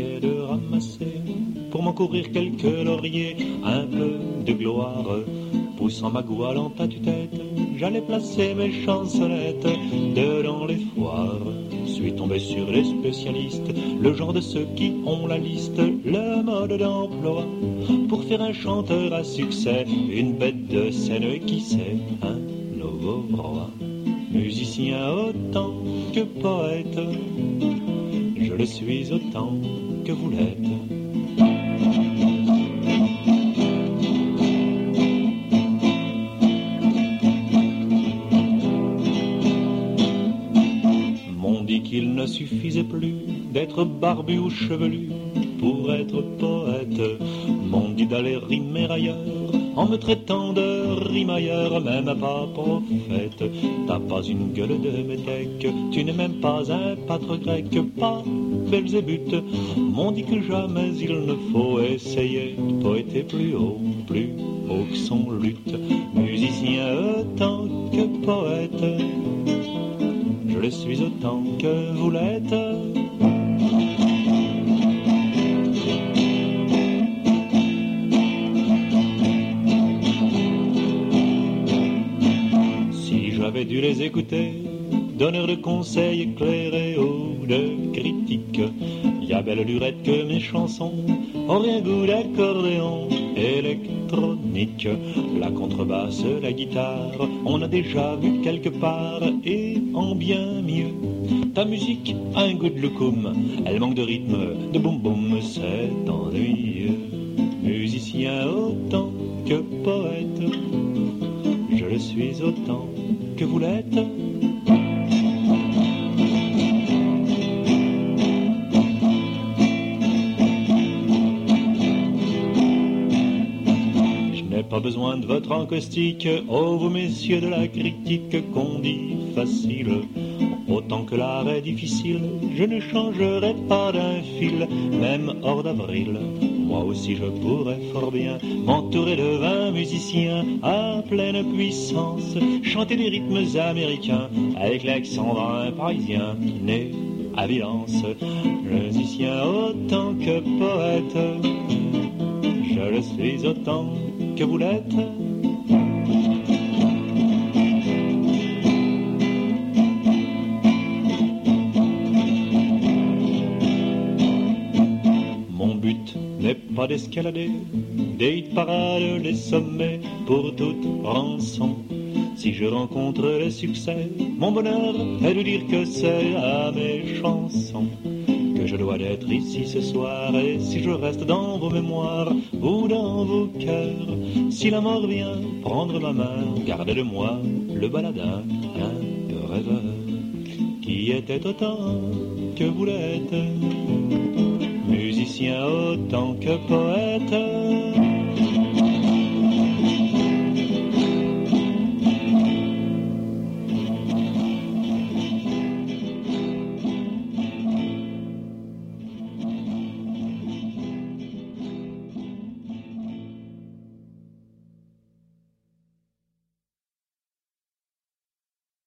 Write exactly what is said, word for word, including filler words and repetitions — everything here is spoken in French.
j'essayais de ramasser pour m'en couvrir quelques lauriers, un peu de gloire. Poussant ma gouale en tas tue-tête, j'allais placer mes chansonnettes dedans les foires. Suis tombé sur les spécialistes, le genre de ceux qui ont la liste, le mode d'emploi pour faire un chanteur à succès, une bête de scène et qui sait, un nouveau roi. Musicien autant que poète, je le suis autant que vous l'êtes. Qu'il ne suffisait plus d'être barbu ou chevelu pour être poète. M'ont dit d'aller rimer ailleurs en me traitant de rimailleur, même pas prophète. T'as pas une gueule de métèque, tu n'es même pas un pâtre grec, pas Belzébuth. M'ont dit que jamais il ne faut essayer de poéter plus haut, plus haut que son luth. Musicien autant que poète, je le suis autant que vous l'êtes. Si j'avais dû les écouter, donneurs de conseils éclairés ou de critiques, y a belle lurette que mes chansons auraient un goût d'accordéon électronique. La contrebasse, la guitare, on a déjà vu quelque part, et en bien mieux. Ta musique a un goût de loukoum, elle manque de rythme, de boum boum, c'est ennuyeux. Musicien autant que poète, je le suis autant que vous l'êtes. Pas besoin de votre encaustique, oh vous messieurs de la critique qu'on dit facile. Autant que l'art est difficile, je ne changerai pas d'un fil, même hors d'avril. Moi aussi je pourrais fort bien m'entourer de vingt musiciens à pleine puissance, chanter des rythmes américains avec l'accent d'un parisien né à Villance. Musicien autant que poète, je le suis autant que vous l'êtes. Mon but n'est pas d'escalader des hit parades, les sommets pour toute rançon. Si je rencontre les succès, mon bonheur est de dire que c'est à mes chansons que je dois d'être ici ce soir. Et si je reste dans vos mémoires ou dans vos cœurs, si la mort vient prendre ma main, gardez de moi le baladin, un peu rêveur, qui était autant que vous l'êtes, musicien autant que poète.